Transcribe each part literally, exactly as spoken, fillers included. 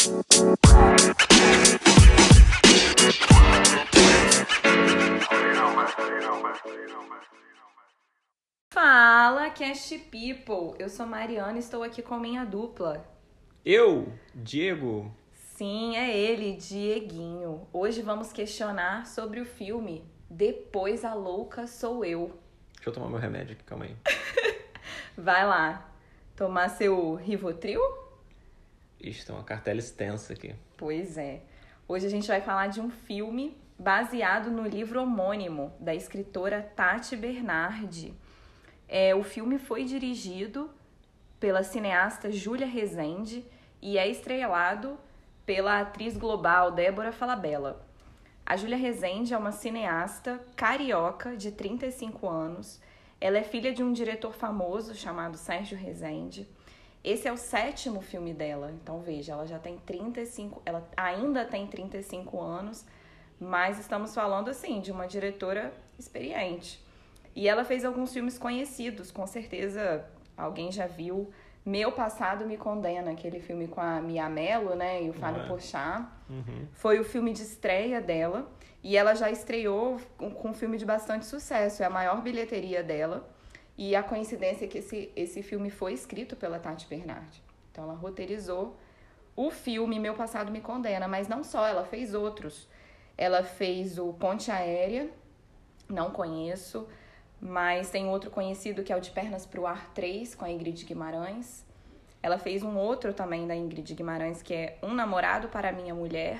Fala, Cast People! Eu sou Mariana e estou aqui com minha dupla. Eu, Diego. Sim, é ele, Dieguinho. Hoje vamos questionar sobre o filme Depois a Louca Sou Eu. Deixa eu tomar meu remédio aqui, calma aí. Vai lá, tomar seu Rivotril? Ixi, tem uma cartela extensa aqui. Pois é. Hoje a gente vai falar de um filme baseado no livro homônimo da escritora Tati Bernardi. É, o filme foi dirigido pela cineasta Júlia Rezende e é estrelado pela atriz global Débora Falabella. A Júlia Rezende é uma cineasta carioca de trinta e cinco anos. Ela é filha de um diretor famoso chamado Sérgio Rezende. Esse é o sétimo filme dela. Então veja, ela já tem trinta e cinco, ela ainda tem trinta e cinco anos, mas estamos falando assim de uma diretora experiente. E ela fez alguns filmes conhecidos, com certeza alguém já viu. Meu Passado Me Condena, aquele filme com a Mia Mello, né, e o Fábio é? Porchat. Uhum. Foi o filme de estreia dela, e ela já estreou com, com um filme de bastante sucesso, é a maior bilheteria dela. E a coincidência é que esse, esse filme foi escrito pela Tati Bernardi. Então ela roteirizou o filme Meu Passado Me Condena, mas não só, ela fez outros. Ela fez o Ponte Aérea, não conheço, mas tem outro conhecido que é o De Pernas pro Ar três, com a Ingrid Guimarães. Ela fez um outro também da Ingrid Guimarães, que é Um Namorado para Minha Mulher.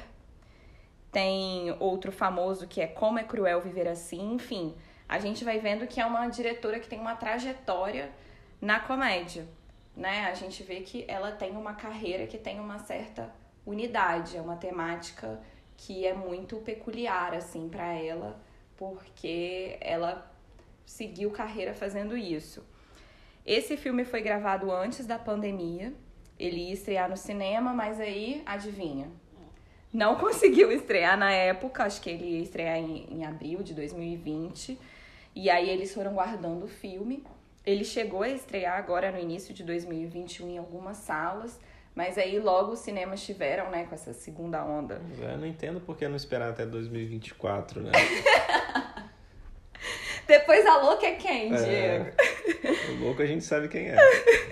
Tem outro famoso que é Como é Cruel Viver Assim. Enfim, a gente vai vendo que é uma diretora que tem uma trajetória na comédia, né? A gente vê que ela tem uma carreira que tem uma certa unidade, é uma temática que é muito peculiar, assim, para ela, porque ela seguiu carreira fazendo isso. Esse filme foi gravado antes da pandemia. Ele ia estrear no cinema, mas aí, adivinha? Não conseguiu estrear na época. Acho que ele ia estrear em, em abril de dois mil e vinte. E aí eles foram guardando o filme. Ele chegou a estrear agora no início de dois mil e vinte e um em algumas salas. Mas aí logo os cinemas tiveram, né, com essa segunda onda. Eu não entendo por que não esperar até dois mil e vinte e quatro, né? Depois a louca é quem, é, Diego? O louco a gente sabe quem é.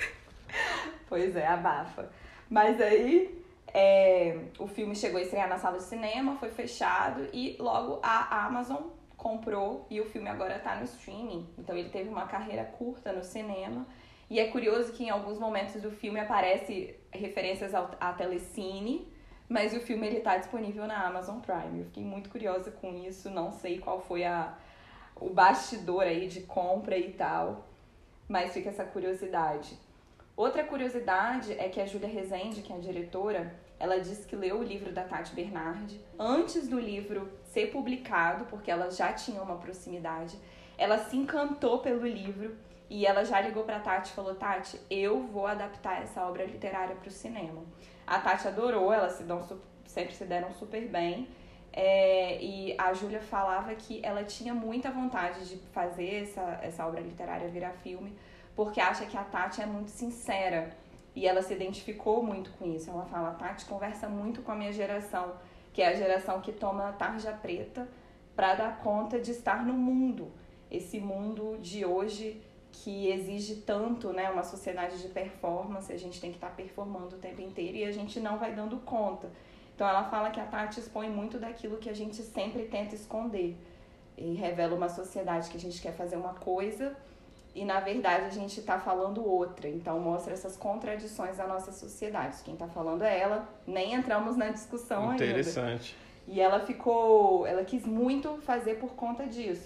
Pois é, abafa. Mas aí é, o filme chegou a estrear na sala de cinema, foi fechado e logo a Amazon comprou e o filme agora tá no streaming. Então ele teve uma carreira curta no cinema. E é curioso que em alguns momentos do filme aparece referências ao, à Telecine, mas o filme ele tá disponível na Amazon Prime. Eu fiquei muito curiosa com isso, não sei qual foi a... o bastidor aí de compra e tal, mas fica essa curiosidade. Outra curiosidade é que a Júlia Rezende, que é a diretora, ela disse que leu o livro da Tati Bernardi antes do livro ser publicado, porque ela já tinha uma proximidade. Ela se encantou pelo livro e ela já ligou pra Tati e falou: Tati, eu vou adaptar essa obra literária pro cinema. A Tati adorou, elas se dão, sempre se deram super bem. É, e a Júlia falava que ela tinha muita vontade de fazer essa, essa obra literária virar filme, porque acha que a Tati é muito sincera e ela se identificou muito com isso. Ela fala: a Tati conversa muito com a minha geração, que é a geração que toma tarja preta para dar conta de estar no mundo, esse mundo de hoje que exige tanto, né, uma sociedade de performance. A gente tem que estar performando o tempo inteiro e a gente não vai dando conta. Então ela fala que a Tati expõe muito daquilo que a gente sempre tenta esconder. E revela uma sociedade que a gente quer fazer uma coisa e na verdade a gente está falando outra. Então mostra essas contradições da nossa sociedade. Quem está falando é ela, nem entramos na discussão ainda. Interessante. E ela ficou, ela quis muito fazer por conta disso.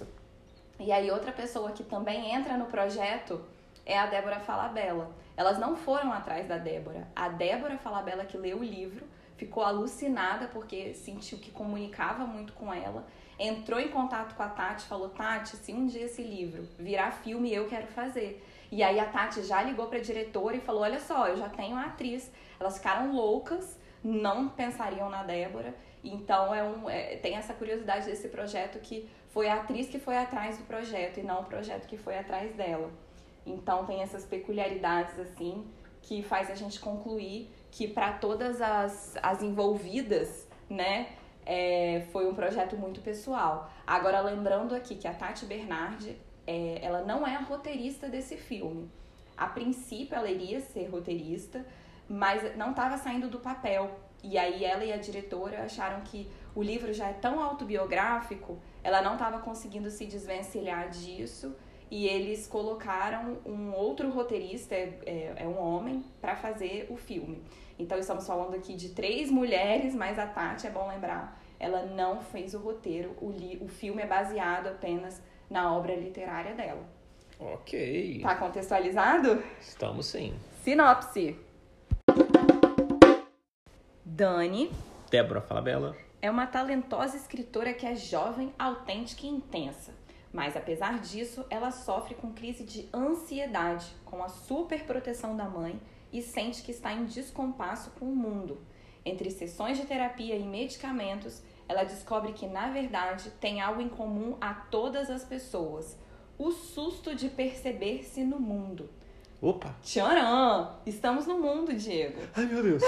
E aí outra pessoa que também entra no projeto é a Débora Falabella. Elas não foram atrás da Débora. A Débora Falabella, que leu o livro, ficou alucinada porque sentiu que comunicava muito com ela, entrou em contato com a Tati e falou: Tati, se um dia esse livro virar filme, eu quero fazer. E aí a Tati já ligou pra diretora e falou: olha só, eu já tenho uma atriz. Elas ficaram loucas, não pensariam na Débora. Então é um, é, tem essa curiosidade desse projeto, que foi a atriz que foi atrás do projeto e não o projeto que foi atrás dela. Então tem essas peculiaridades assim que faz a gente concluir que para todas as, as envolvidas, né, é, foi um projeto muito pessoal. Agora, lembrando aqui que a Tati Bernardi, é, ela não é a roteirista desse filme. A princípio, ela iria ser roteirista, mas não estava saindo do papel. E aí, ela e a diretora acharam que o livro já é tão autobiográfico, ela não estava conseguindo se desvencilhar disso, e eles colocaram um outro roteirista, é, é, é um homem, para fazer o filme. Então, estamos falando aqui de três mulheres, mas a Tati, é bom lembrar, ela não fez o roteiro. O, li- o filme é baseado apenas na obra literária dela. Ok. Tá contextualizado? Estamos sim. Sinopse. Dani Débora Falabella. é uma talentosa escritora que é jovem, autêntica e intensa. Mas, apesar disso, ela sofre com crise de ansiedade, com a superproteção da mãe, e sente que está em descompasso com o mundo. Entre sessões de terapia e medicamentos, ela descobre que, na verdade, tem algo em comum a todas as pessoas: o susto de perceber-se no mundo. Opa! Tcharam! Estamos no mundo, Diego. Ai, meu Deus!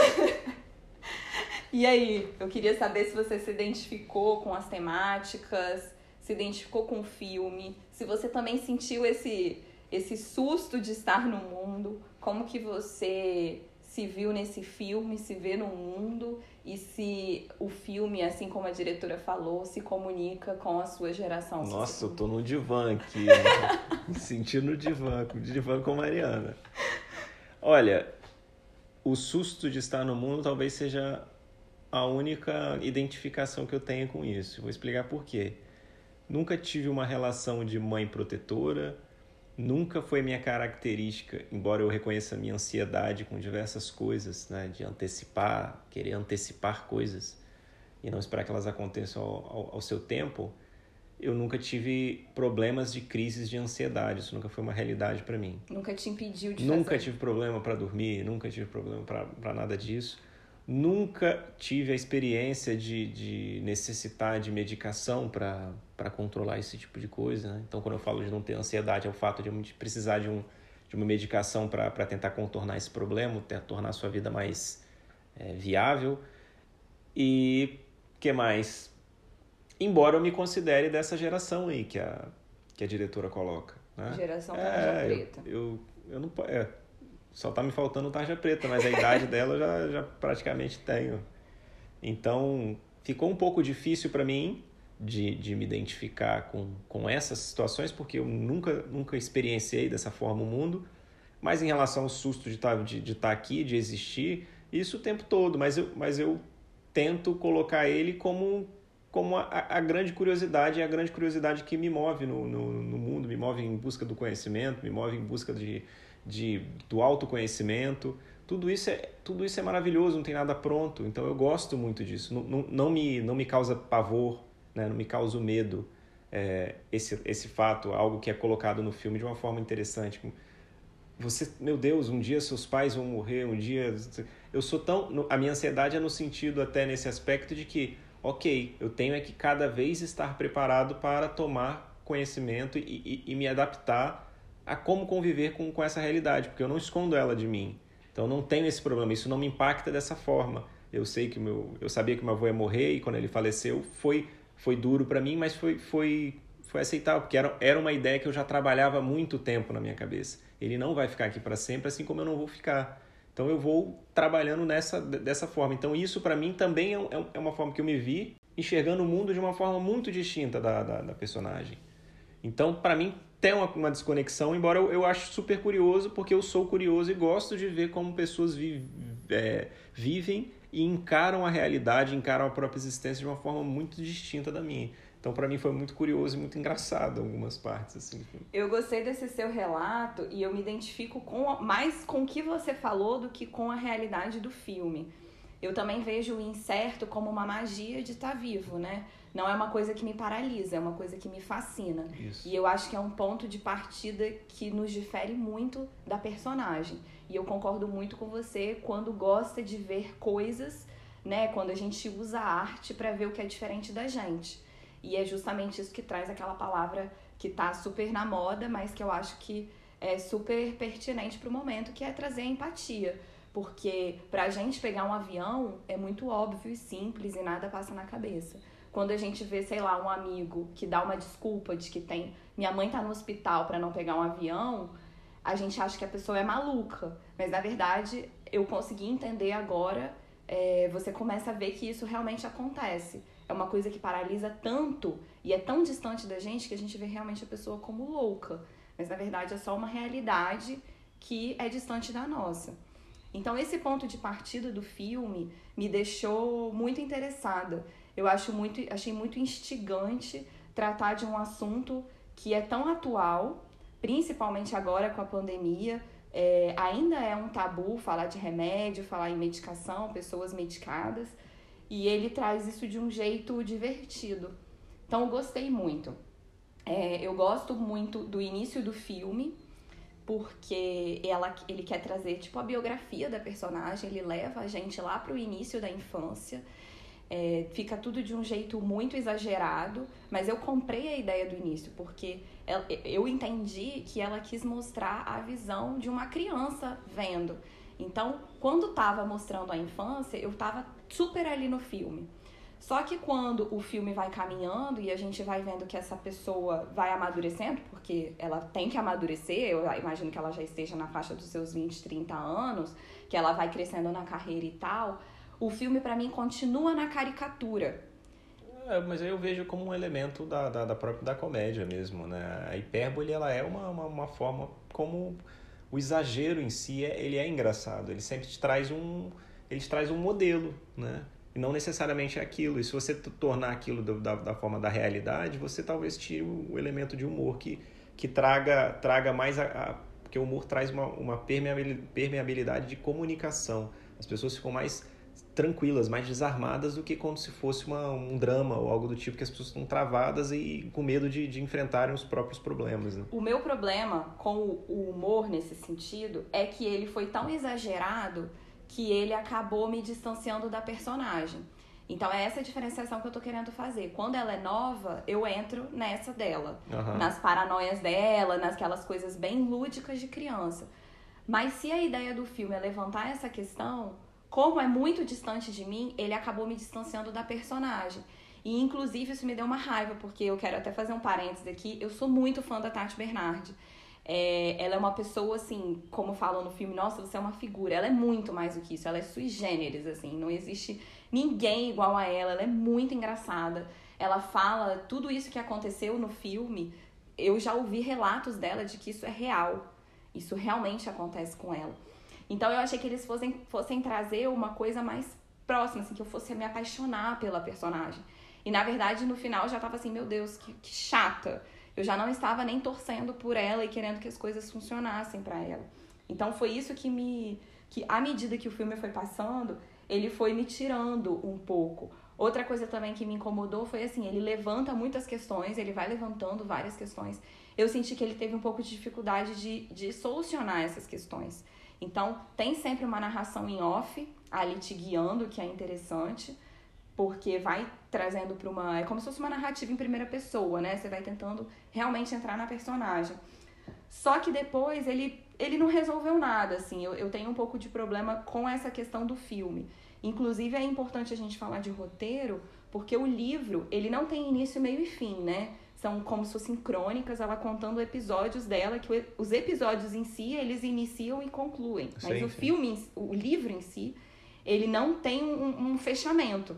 E aí, eu queria saber se você se identificou com as temáticas, se identificou com o filme, se você também sentiu esse, esse susto de estar no mundo, como que você se viu nesse filme, se vê no mundo, e se o filme, assim como a diretora falou, se comunica com a sua geração. Nossa, eu tô no divã aqui, né? Me sentindo no divã, no divã com Mariana. Olha, o susto de estar no mundo talvez seja a única identificação que eu tenho com isso. Vou explicar por quê. Nunca tive uma relação de mãe protetora, nunca foi minha característica, embora eu reconheça a minha ansiedade com diversas coisas, né, de antecipar, querer antecipar coisas e não esperar que elas aconteçam ao, ao, ao seu tempo, eu nunca tive problemas de crises de ansiedade, isso nunca foi uma realidade para mim. Nunca te impediu de Nunca fazer? tive problema para dormir, nunca tive problema para nada disso. Nunca tive a experiência de, de necessitar de medicação para para controlar esse tipo de coisa, né? Então, quando eu falo de não ter ansiedade, é o fato de eu precisar de, um, de uma medicação para tentar contornar esse problema, tentar tornar a sua vida mais é, viável. E o que mais? Embora eu me considere dessa geração aí que a, que a diretora coloca, né? Geração é, tarja preta. Eu, eu, eu não... É, só tá me faltando tarja preta, mas a idade dela eu já, já praticamente tenho. Então, ficou um pouco difícil para mim de, de me identificar com, com essas situações, porque eu nunca, nunca experienciei dessa forma o mundo. Mas em relação ao susto de estar de, de estar aqui, de existir, isso o tempo todo. Mas eu, mas eu tento colocar ele como, como a, a grande curiosidade, a grande curiosidade que me move no, no, no mundo, me move em busca do conhecimento, me move em busca de... De, do autoconhecimento, tudo isso, é, tudo isso é maravilhoso, não tem nada pronto, então eu gosto muito disso, não, não, não, me, não me causa pavor, né? Não me causa medo é, esse, esse fato, algo que é colocado no filme de uma forma interessante. Você, meu Deus, um dia seus pais vão morrer, um dia... Eu sou tão... A minha ansiedade é no sentido até nesse aspecto de que, ok, eu tenho é que cada vez estar preparado para tomar conhecimento e, e, e me adaptar a como conviver com, com essa realidade, porque eu não escondo ela de mim. Então, eu não tenho esse problema, isso não me impacta dessa forma. Eu sei que meu, eu sabia que meu avô ia morrer e quando ele faleceu foi, foi duro para mim, mas foi, foi, foi aceitável, porque era, era uma ideia que eu já trabalhava há muito tempo na minha cabeça. Ele não vai ficar aqui para sempre, assim como eu não vou ficar. Então, eu vou trabalhando nessa, dessa forma. Então, isso para mim também é, é uma forma que eu me vi enxergando o mundo de uma forma muito distinta da, da, da personagem. Então, para mim, tem uma, uma desconexão, embora eu, eu acho super curioso, porque eu sou curioso e gosto de ver como pessoas vi, é, vivem e encaram a realidade, encaram a própria existência de uma forma muito distinta da minha. Então, para mim, foi muito curioso e muito engraçado algumas partes. Assim. Eu gostei desse seu relato e eu me identifico com, mais com o que você falou do que com a realidade do filme. Eu também vejo o incerto como uma magia de estar vivo, né? Não é uma coisa que me paralisa, é uma coisa que me fascina. Isso. E eu acho que é um ponto de partida que nos difere muito da personagem. E eu concordo muito com você quando gosta de ver coisas, né? Quando a gente usa a arte para ver o que é diferente da gente. E é justamente isso que traz aquela palavra que tá super na moda, mas que eu acho que é super pertinente pro momento, que é trazer a empatia. Porque pra gente pegar um avião é muito óbvio e simples e nada passa na cabeça. Quando a gente vê, sei lá, um amigo que dá uma desculpa de que tem... Minha mãe tá no hospital pra não pegar um avião, a gente acha que a pessoa é maluca. Mas, na verdade, eu consegui entender agora, é, você começa a ver que isso realmente acontece. É uma coisa que paralisa tanto e é tão distante da gente que a gente vê realmente a pessoa como louca. Mas, na verdade, é só uma realidade que é distante da nossa. Então, esse ponto de partida do filme me deixou muito interessada. Eu acho muito, achei muito instigante tratar de um assunto que é tão atual, principalmente agora com a pandemia. É, ainda é um tabu falar de remédio, falar em medicação, pessoas medicadas. E ele traz isso de um jeito divertido. Então, eu gostei muito. É, eu gosto muito do início do filme, porque ela, ele quer trazer tipo a biografia da personagem, ele leva a gente lá pro início da infância, é, fica tudo de um jeito muito exagerado, mas eu comprei a ideia do início, porque ela, eu entendi que ela quis mostrar a visão de uma criança vendo. Então, quando tava mostrando a infância, eu tava super ali no filme. Só que quando o filme vai caminhando e a gente vai vendo que essa pessoa vai amadurecendo, porque ela tem que amadurecer, eu imagino que ela já esteja na faixa dos seus vinte, trinta anos, que ela vai crescendo na carreira e tal, o filme pra mim continua na caricatura. É, mas eu vejo como um elemento da, da, da própria da comédia mesmo, né? A hipérbole, ela é uma, uma, uma forma como o exagero em si, é, ele é engraçado, ele sempre te traz um, ele te traz um modelo, né? E não necessariamente é aquilo. E se você tornar aquilo do, da, da forma da realidade, você talvez tire o elemento de humor que, que traga, traga mais... A, a, porque o humor traz uma, uma permeabilidade de comunicação. As pessoas ficam mais tranquilas, mais desarmadas do que como se fosse uma, um drama ou algo do tipo, que as pessoas estão travadas e com medo de, de enfrentarem os próprios problemas, né? O meu problema com o humor nesse sentido é que ele foi tão exagerado que ele acabou me distanciando da personagem. Então, é essa a diferenciação que eu tô querendo fazer. Quando ela é nova, eu entro nessa dela. Uhum. Nas paranoias dela, nasquelas coisas bem lúdicas de criança. Mas se a ideia do filme é levantar essa questão, como é muito distante de mim, ele acabou me distanciando da personagem. E, inclusive, isso me deu uma raiva, porque eu quero até fazer um parênteses aqui. Eu sou muito fã da Tati Bernardi. É, ela é uma pessoa, assim, como falam no filme, nossa, você é uma figura. Ela é muito mais do que isso, ela é sui generis, assim, não existe ninguém igual a ela, ela é muito engraçada. Ela fala tudo isso que aconteceu no filme, eu já ouvi relatos dela de que isso é real, isso realmente acontece com ela. Então eu achei que eles fossem, fossem trazer uma coisa mais próxima, assim, que eu fosse me apaixonar pela personagem. E na verdade, no final, eu já tava assim, meu Deus, que, que chata. Eu já não estava nem torcendo por ela e querendo que as coisas funcionassem pra ela. Então foi isso que me... que à medida que o filme foi passando, ele foi me tirando um pouco. Outra coisa também que me incomodou foi assim, ele levanta muitas questões, ele vai levantando várias questões. Eu senti que ele teve um pouco de dificuldade de, de solucionar essas questões. Então, tem sempre uma narração em off, ali te guiando, que é interessante, porque vai trazendo para uma... É como se fosse uma narrativa em primeira pessoa, né? Você vai tentando realmente entrar na personagem. Só que depois ele, ele não resolveu nada, assim. Eu, eu tenho um pouco de problema com essa questão do filme. Inclusive, é importante a gente falar de roteiro, porque o livro, ele não tem início, meio e fim, né? São como se fossem crônicas, ela contando episódios dela, que os episódios em si, eles iniciam e concluem. Mas sim, o sim. filme, o livro em si, ele não tem um, um fechamento.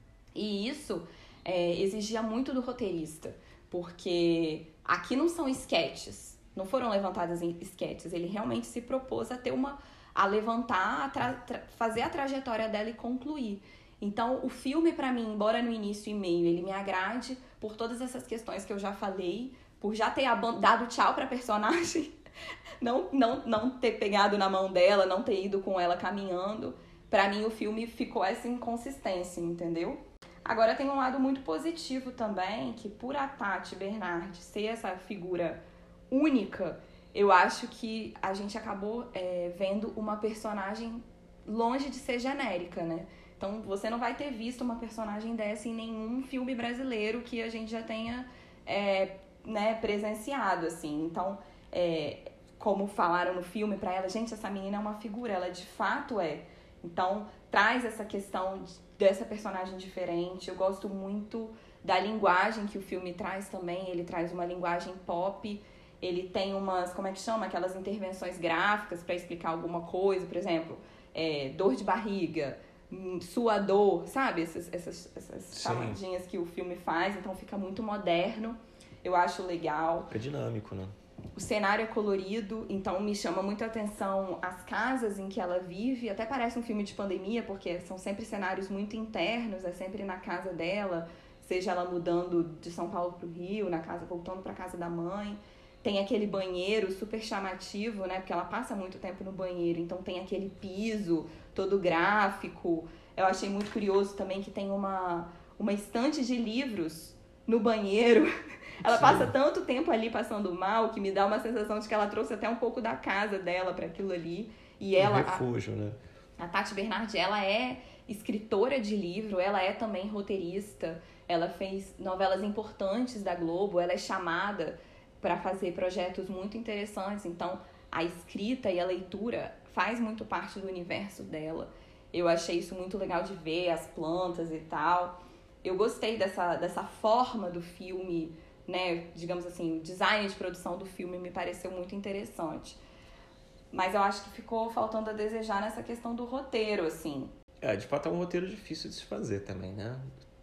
E isso é, exigia muito do roteirista, porque aqui não são esquetes, não foram levantadas em esquetes, ele realmente se propôs a ter uma, a levantar, a tra, tra, fazer a trajetória dela e concluir. Então, o filme, pra mim, embora no início e meio ele me agrade por todas essas questões que eu já falei, por já ter dado tchau pra personagem, não, não, não ter pegado na mão dela, não ter ido com ela caminhando, pra mim o filme ficou essa inconsistência, entendeu? Agora tem um lado muito positivo também, que por a Tati Bernardi ser essa figura única, eu acho que a gente acabou é, vendo uma personagem longe de ser genérica, né? Então você não vai ter visto uma personagem dessa em nenhum filme brasileiro que a gente já tenha é, né, presenciado, assim. Então, é, como falaram no filme pra ela, gente, essa menina é uma figura, ela de fato é. Então, traz essa questão dessa personagem diferente. Eu gosto muito da linguagem que o filme traz também. Ele traz uma linguagem pop. Ele tem umas, como é que chama? Aquelas intervenções gráficas para explicar alguma coisa. Por exemplo, é, dor de barriga, suador, sabe? Essas, essas, essas chamadinhas que o filme faz. Então, fica muito moderno. Eu acho legal. É dinâmico, né? O cenário é colorido, então me chama muito a atenção as casas em que ela vive. Até parece um filme de pandemia, porque são sempre cenários muito internos, é sempre na casa dela, seja ela mudando de São Paulo para o Rio, na casa, voltando para a casa da mãe. Tem aquele banheiro super chamativo, né? Porque ela passa muito tempo no banheiro, então tem aquele piso todo gráfico. Eu achei muito curioso também que tem uma, uma estante de livros no banheiro. Ela Sim. passa tanto tempo ali passando mal que me dá uma sensação de que ela trouxe até um pouco da casa dela para aquilo ali. E ela, um refúgio, a, né? A Tati Bernardi, ela é escritora de livro, ela é também roteirista, ela fez novelas importantes da Globo, ela é chamada para fazer projetos muito interessantes. Então, a escrita e a leitura faz muito parte do universo dela. Eu achei isso muito legal de ver, as plantas e tal. Eu gostei dessa, dessa forma do filme, né, digamos assim, o design de produção do filme me pareceu muito interessante. Mas eu acho que ficou faltando a desejar nessa questão do roteiro, assim. É, de fato é um roteiro difícil de se fazer também, né?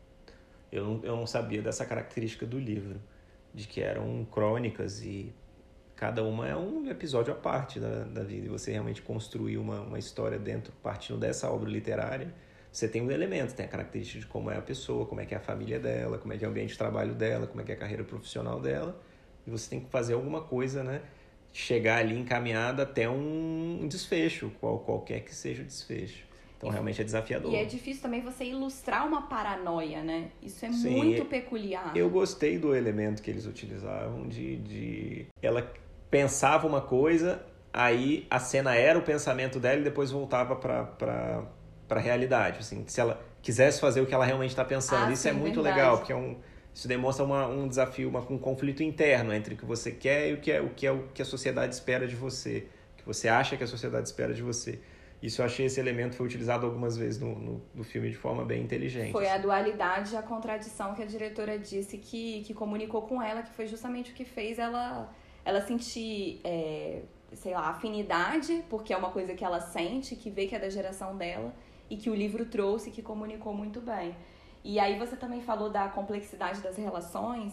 Eu não, eu não sabia dessa característica do livro, de que eram crônicas e cada uma é um episódio à parte da, da vida. E você realmente construir uma, uma história dentro, partindo dessa obra literária, você tem um elemento, tem a característica de como é a pessoa, como é que é a família dela, como é que é o ambiente de trabalho dela, como é que é a carreira profissional dela. E você tem que fazer alguma coisa, né? Chegar ali encaminhada até um desfecho, qual, qualquer que seja o desfecho. Então, realmente é desafiador. E é difícil também você ilustrar uma paranoia, né? Isso é Sim, muito peculiar. Eu gostei do elemento que eles utilizavam de... de... Ela pensava uma coisa, aí a cena era o pensamento dela e depois voltava para... pra... para a realidade, assim, se ela quisesse fazer o que ela realmente está pensando. Ah, isso sim, é muito verdade. legal, porque é um, isso demonstra uma, um desafio, uma, um conflito interno entre o que você quer e o que, é, o, que é o que a sociedade espera de você, o que você acha que a sociedade espera de você. Isso eu achei, esse elemento foi utilizado algumas vezes no, no, no filme de forma bem inteligente. Foi a dualidade e a contradição que a diretora disse que, que comunicou com ela, que foi justamente o que fez ela, ela sentir, é, sei lá, afinidade, porque é uma coisa que ela sente, que vê que é da geração dela, e que o livro trouxe, que comunicou muito bem. E aí você também falou da complexidade das relações.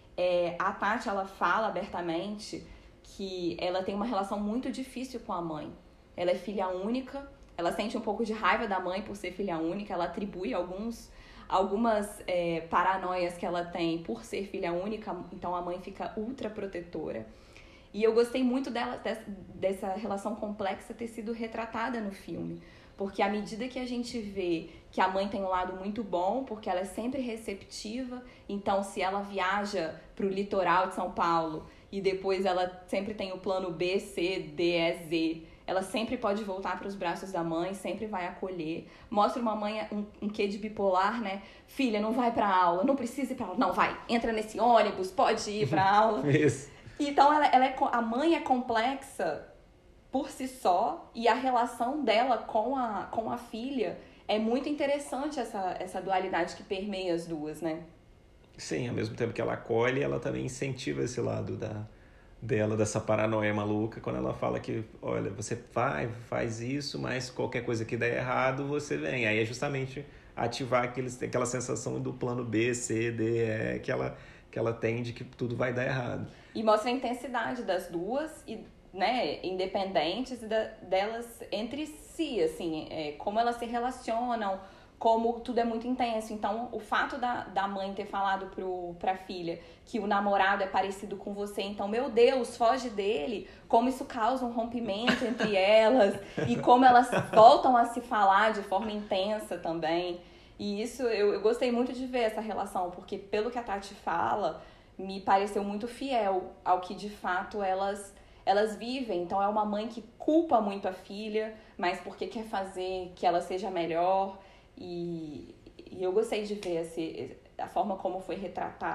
É, a Tati, ela fala abertamente que ela tem uma relação muito difícil com a mãe. Ela é filha única, ela sente um pouco de raiva da mãe por ser filha única, ela atribui alguns, algumas é, paranoias que ela tem por ser filha única, então a mãe fica ultra protetora. E eu gostei muito dela, dessa, dessa relação complexa ter sido retratada no filme. Porque à medida que a gente vê que a mãe tem um lado muito bom, porque ela é sempre receptiva, então se ela viaja para o litoral de São Paulo e depois ela sempre tem o plano B, C, D, E, Z, ela sempre pode voltar para os braços da mãe, sempre vai acolher. Mostra uma mãe, um, um quê de bipolar, né? Filha, não vai para aula, não precisa ir para aula. Não, vai, entra nesse ônibus, pode ir para aula. Isso. Então ela, ela é, a mãe é complexa por si só, e a relação dela com a, com a filha é muito interessante, essa, essa dualidade que permeia as duas, né? Sim, ao mesmo tempo que ela acolhe, ela também incentiva esse lado da, dela, dessa paranoia maluca, quando ela fala que, olha, você vai, faz isso, mas qualquer coisa que der errado, você vem. Aí é justamente ativar aqueles, aquela sensação do plano B, C, D, E, que ela, que ela tem de que tudo vai dar errado. E mostra a intensidade das duas, e né, independentes da, delas entre si, assim, é, como elas se relacionam, como tudo é muito intenso. Então, o fato da, da mãe ter falado pro, pra filha que o namorado é parecido com você, então, meu Deus, foge dele, como isso causa um rompimento entre elas, e como elas voltam a se falar de forma intensa também. E isso, eu, eu gostei muito de ver essa relação, porque pelo que a Tati fala, me pareceu muito fiel ao que, de fato, elas... elas vivem. Então é uma mãe que culpa muito a filha, mas porque quer fazer que ela seja melhor. E, e eu gostei de ver esse, a forma como foi retratado.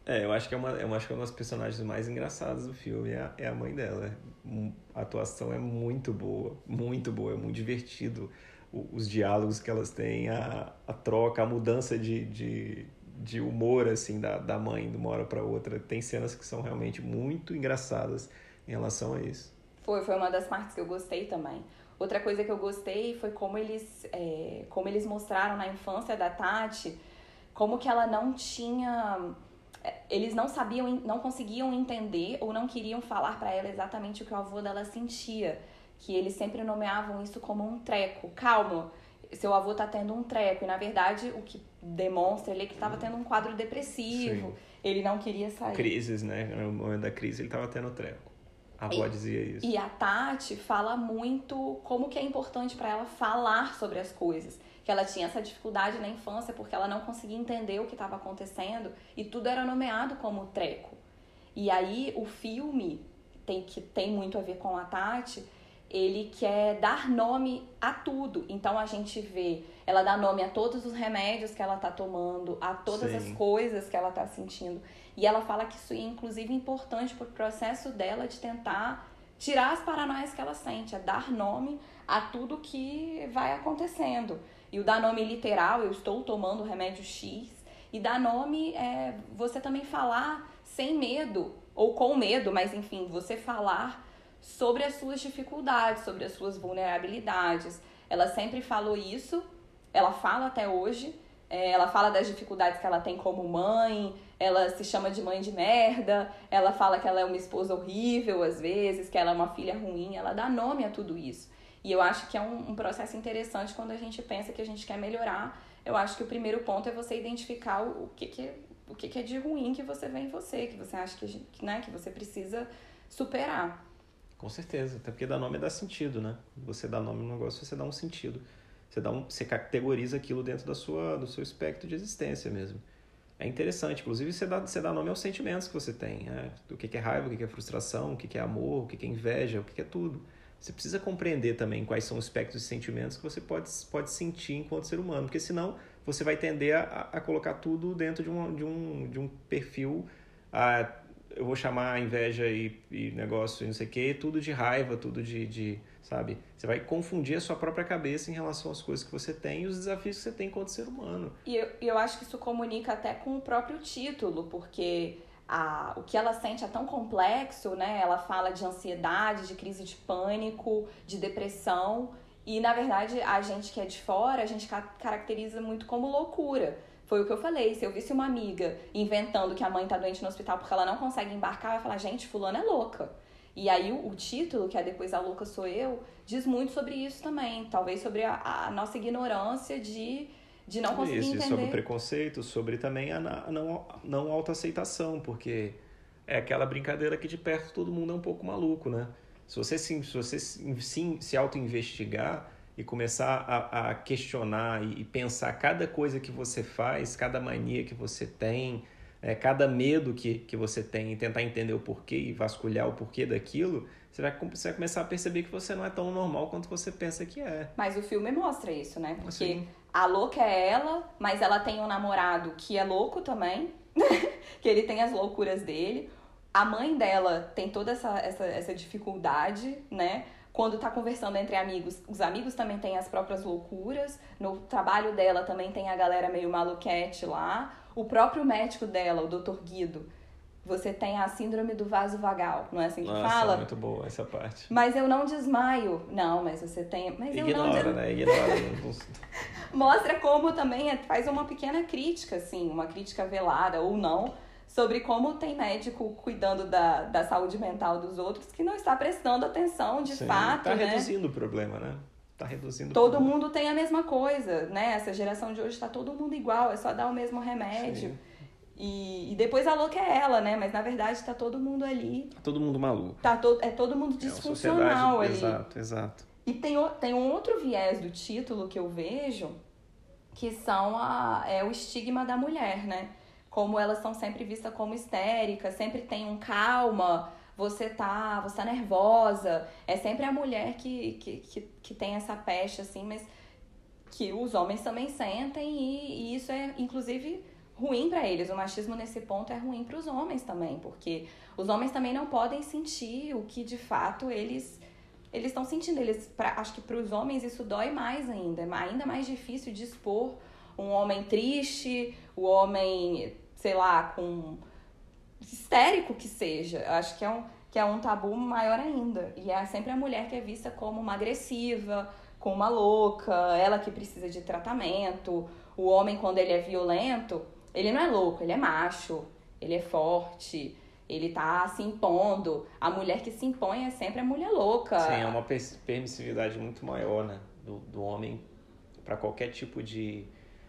É, eu acho que é uma, eu acho que é uma das personagens mais engraçadas do filme, é a, é a mãe dela. A atuação é muito boa, muito boa, é muito divertido. O, os diálogos que elas têm, a, a troca, a mudança de, de, de humor, assim, da, da mãe de uma hora para outra. Tem cenas que são realmente muito engraçadas em relação a isso. Foi, foi uma das partes que eu gostei também. Outra coisa que eu gostei foi como eles, é, como eles mostraram na infância da Tati, como que ela não tinha... Eles não sabiam, não conseguiam entender ou não queriam falar pra ela exatamente o que o avô dela sentia. Que eles sempre nomeavam isso como um treco. Calma, seu avô tá tendo um treco. E, na verdade, o que demonstra ele é que estava tendo um quadro depressivo. Sim. Ele não queria sair. Crises, né? No momento da crise ele estava tendo treco. A avó e, dizia isso. E a Tati fala muito como que é importante pra ela falar sobre as coisas. Que ela tinha essa dificuldade na infância porque ela não conseguia entender o que estava acontecendo e tudo era nomeado como treco. E aí o filme, tem, que tem muito a ver com a Tati, ele quer dar nome a tudo. Então a gente vê, ela dá nome a todos os remédios que ela tá tomando, a todas Sim. as coisas que ela tá sentindo. E ela fala que isso é inclusive importante pro processo dela de tentar tirar as paranoias que ela sente, é dar nome a tudo que vai acontecendo. E o dar nome literal, eu estou tomando remédio X. E dar nome é você também falar sem medo, ou com medo, mas enfim, você falar sobre as suas dificuldades, sobre as suas vulnerabilidades. Ela sempre falou isso, ela fala até hoje, é, ela fala das dificuldades que ela tem como mãe, ela se chama de mãe de merda, ela fala que ela é uma esposa horrível às vezes, que ela é uma filha ruim, ela dá nome a tudo isso. E eu acho que é um, um processo interessante quando a gente pensa que a gente quer melhorar. Eu acho que o primeiro ponto é você identificar o, o, que, que, o que, que é de ruim que você vê em você, que você acha que, né, que você precisa superar. Com certeza, até porque dar nome dá sentido, né? Você dá nome no negócio, você dá um sentido. Você, dá um, você categoriza aquilo dentro da sua, do seu espectro de existência mesmo. É interessante, inclusive você dá, você dá nome aos sentimentos que você tem, né? O que é raiva, o que é frustração, o que é amor, o que é inveja, o que é tudo. Você precisa compreender também quais são os espectros de sentimentos que você pode, pode sentir enquanto ser humano, porque senão você vai tender a, a colocar tudo dentro de um, de um, de um perfil, a, eu vou chamar inveja e, e negócio e não sei o quê, tudo de raiva, tudo de, de, sabe? Você vai confundir a sua própria cabeça em relação às coisas que você tem e os desafios que você tem enquanto ser humano. E eu, eu acho que isso comunica até com o próprio título, porque... A, o que ela sente é tão complexo, né? Ela fala de ansiedade, de crise de pânico, de depressão. E, na verdade, a gente que é de fora, a gente ca- caracteriza muito como loucura. Foi o que eu falei. Se eu visse uma amiga inventando que a mãe tá doente no hospital porque ela não consegue embarcar, eu ia falar, gente, fulana é louca. E aí o, o título, que é Depois a Louca Sou Eu, diz muito sobre isso também. Talvez sobre a, a nossa ignorância de... de não conseguir Isso, entender. sobre o preconceito, sobre também a não, não autoaceitação, porque é aquela brincadeira que de perto todo mundo é um pouco maluco, né? Se você se, se, você se, se auto-investigar e começar a, a questionar e, e pensar cada coisa que você faz, cada mania que você tem, é, cada medo que, que você tem e tentar entender o porquê e vasculhar o porquê daquilo, você vai, você vai começar a perceber que você não é tão normal quanto você pensa que é. Mas o filme mostra isso, né? Porque assim, a louca é ela, mas ela tem um namorado que é louco também, que ele tem as loucuras dele. A mãe dela tem toda essa, essa, essa dificuldade, né? Quando tá conversando entre amigos, os amigos também têm as próprias loucuras. No trabalho dela também tem a galera meio maluquete lá. O próprio médico dela, o doutor Guido, você tem a síndrome do vaso vagal, não é assim que Nossa, fala? Muito boa essa parte. Mas eu não desmaio. Não, mas você tem... Mas Ignora, eu não des... né? Ignora. Mostra como também é, faz uma pequena crítica, assim, uma crítica velada ou não, sobre como tem médico cuidando da, da saúde mental dos outros que não está prestando atenção de Sim, fato, tá né? reduzindo o problema, né? Tá reduzindo Todo o problema. mundo tem a mesma coisa, né? Essa geração de hoje tá todo mundo igual, é só dar o mesmo remédio. Sim. E, e depois a louca é ela, né? Mas na verdade tá todo mundo ali. Tá todo mundo maluco. Tá to, é todo mundo disfuncional é ali. Exato, exato. E tem, tem um outro viés do título que eu vejo, que são a, é o estigma da mulher, né? Como elas são sempre vistas como histéricas, sempre tem um calma, você tá, você tá nervosa. É sempre a mulher que, que, que, que tem essa peste, assim, mas que os homens também sentem e, e isso é, inclusive, ruim para eles. O machismo nesse ponto é ruim para os homens também, porque os homens também não podem sentir o que de fato eles eles estão sentindo. Eles, pra, acho que para os homens isso dói mais ainda, é ainda mais difícil de expor um homem triste, o homem, sei lá, com histérico que seja. Eu acho que é um que é um tabu maior ainda. E é sempre a mulher que é vista como uma agressiva, como uma louca, ela que precisa de tratamento. O homem, quando ele é violento, ele não é louco, ele é macho, ele é forte, ele tá se impondo. A mulher que se impõe é sempre a mulher louca. Sim, é uma permissividade muito maior, né, do, do homem para qualquer tipo de,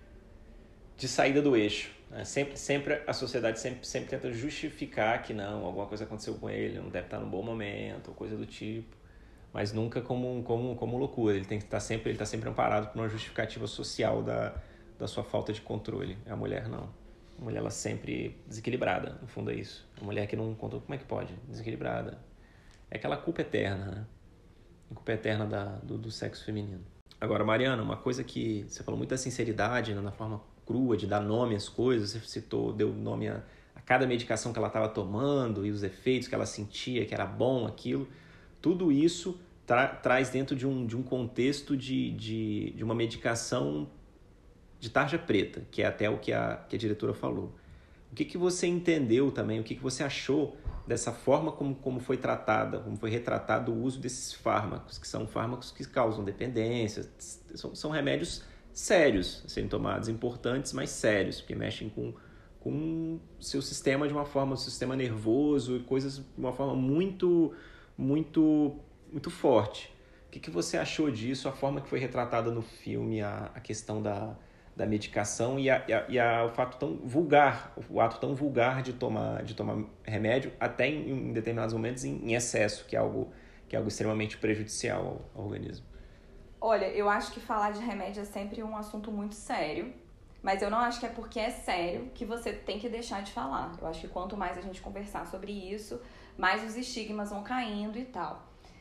de saída do eixo. Sempre, sempre a sociedade sempre, sempre tenta justificar que não, alguma coisa aconteceu com ele, não deve estar num bom momento, ou coisa do tipo, mas nunca como, como, como loucura. Ele tem que estar sempre, ele está sempre amparado por uma justificativa social da, da sua falta de controle. A mulher não. A mulher, ela sempre desequilibrada, no fundo é isso. A mulher que não controla, como é que pode? Desequilibrada. É aquela culpa eterna, né? A culpa eterna da, do, do sexo feminino. Agora, Mariana, uma coisa que você falou muito da sinceridade, né, na forma crua, de dar nome às coisas. Você citou, deu nome a, a cada medicação que ela estava tomando e os efeitos que ela sentia, que era bom aquilo. Tudo isso tra- traz dentro de um, de um contexto de, de, de uma medicação de tarja preta, que é até o que a, que a diretora falou. O que, que você entendeu também, o que, que você achou dessa forma como, como foi tratada, como foi retratado o uso desses fármacos, que são fármacos que causam dependência, são, são remédios sérios a serem tomados, importantes, mas sérios, porque mexem com com o seu sistema de uma forma, o sistema nervoso e coisas de uma forma muito, muito, muito forte. O que, que você achou disso, a forma que foi retratada no filme, a, a questão da, da medicação e, a, e, a, e a, o fato tão vulgar, o ato tão vulgar de tomar, de tomar remédio, até em, em determinados momentos em, em excesso, que é algo, que é algo extremamente prejudicial ao, ao organismo? Olha, eu acho que falar de remédio é sempre um assunto muito sério, mas eu não acho que é porque é sério que você tem que deixar de falar. Eu acho que quanto mais a gente conversar sobre isso, mais os estigmas vão caindo e tal.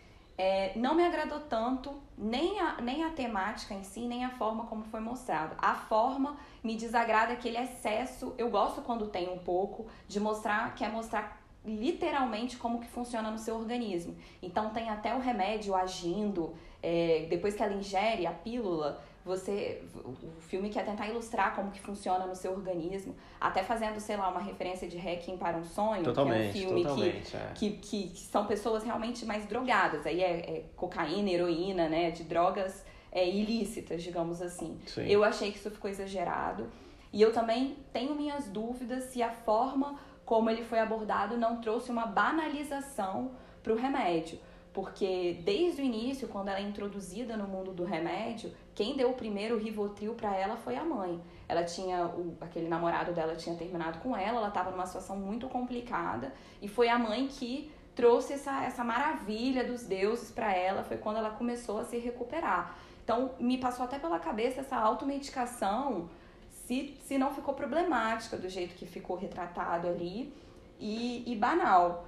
É, não me agradou tanto nem a, nem a temática em si, nem a forma como foi mostrado. A forma me desagrada aquele excesso. Eu gosto quando tem um pouco de mostrar, quer mostrar literalmente como que funciona no seu organismo. Então tem até o remédio agindo, é, depois que ela ingere a pílula, você, o filme quer tentar ilustrar como que funciona no seu organismo, até fazendo, sei lá, uma referência de Requiem para um Sonho, totalmente, que é um filme totalmente, que, é. que, que, que são pessoas realmente mais drogadas, aí é, é cocaína, heroína, né, de drogas é, ilícitas, digamos assim. Sim. Eu achei que isso ficou exagerado, e eu também tenho minhas dúvidas se a forma como ele foi abordado não trouxe uma banalização para o remédio. Porque desde o início, quando ela é introduzida no mundo do remédio, quem deu o primeiro Rivotril para ela foi a mãe. Ela tinha, o, aquele namorado dela tinha terminado com ela, ela estava numa situação muito complicada, e foi a mãe que trouxe essa, essa maravilha dos deuses para ela, foi quando ela começou a se recuperar. Então, me passou até pela cabeça essa automedicação, se, se não ficou problemática do jeito que ficou retratado ali, e, e banal.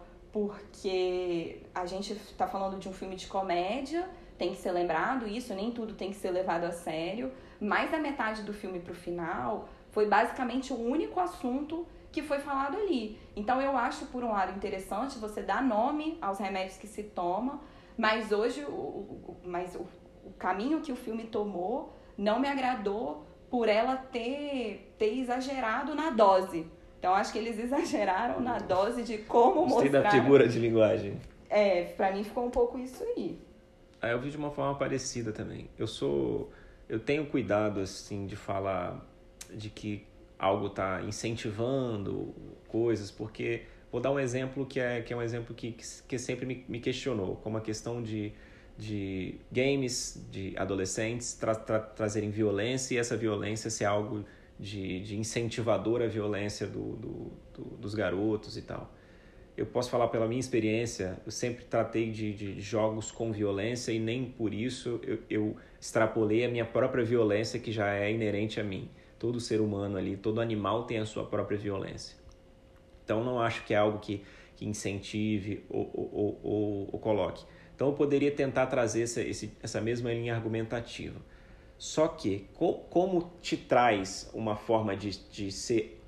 Porque a gente está falando de um filme de comédia, tem que ser lembrado isso, nem tudo tem que ser levado a sério. Mais da metade do filme pro final foi basicamente o único assunto que foi falado ali. Então eu acho, por um lado, interessante você dar nome aos remédios que se toma, mas hoje o, o, mas o, o caminho que o filme tomou não me agradou por ela ter, ter exagerado na dose. Então, acho que eles exageraram na dose de como Gostei mostrar... da figura de linguagem. É, pra mim ficou um pouco isso aí. Ah, eu vi de uma forma parecida também. Eu sou... Eu tenho cuidado, assim, de falar de que algo tá incentivando coisas, porque... Vou dar um exemplo que é, que é um exemplo que, que sempre me, me questionou, como a questão de, de games, de adolescentes tra, tra, trazerem violência e essa violência ser algo... De, de incentivador à violência do, do, do, dos garotos e tal. Eu posso falar pela minha experiência, eu sempre tratei de, de jogos com violência e nem por isso eu, eu extrapolei a minha própria violência que já é inerente a mim. Todo ser humano ali, todo animal tem a sua própria violência. Então não acho que é algo que, que incentive ou, ou, ou, ou coloque. Então eu poderia tentar trazer essa, esse, essa mesma linha argumentativa. Só que, como te traz uma forma de, de ser